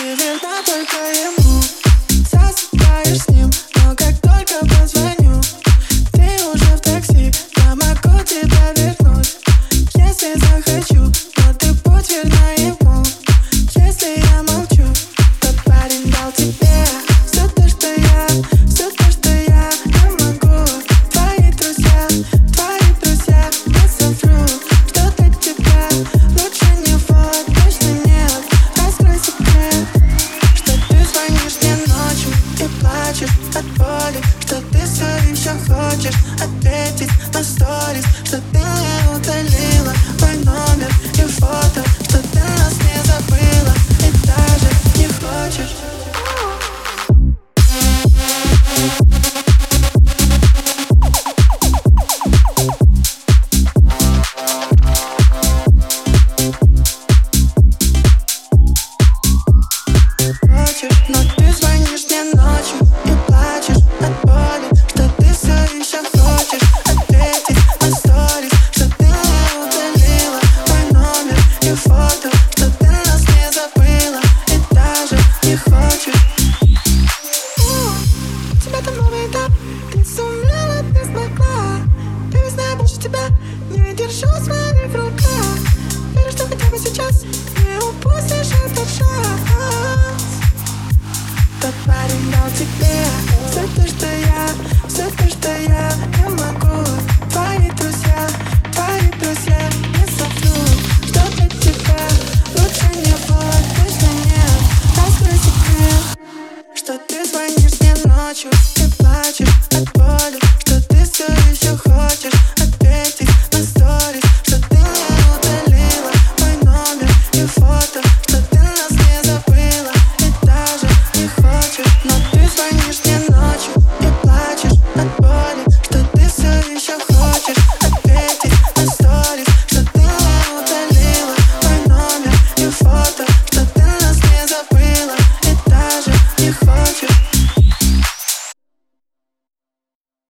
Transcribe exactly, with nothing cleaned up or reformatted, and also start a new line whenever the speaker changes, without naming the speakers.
Ты верна только ему, засыпаешь с ним, но как только позвоню, ты уже в такси. Я могу тебя вернуть, если захочу, но ты будь верна ему. Если я молчу, тот парень дал тебе все то, что я, все то, что я не могу. Твои друзья, твои друзья, я совру, что для тебя лучше него точно нет. Раскрой секрет, что ты звонишь мне ночью и плачешь от боли, что ты все еще хочешь ответить на сторис, что ты не удалила мой номер и фото, что ты нас не забыла и даже не хочешь. Хочешь, но ты звонишь мне ночью и плачешь от боли, что ты все еще хочешь ответить на сторис, что ты не удалила мой номер и фото, что ты нас не забыла и даже не хочешь. У тебя там новый этап, ты сумела, ты смогла. Ты ведь знаешь, больше тебя не держу в своих руках. Верю, что хотя бы сейчас не упустишь этот шанс. Тот парень дал тебе все то, что я,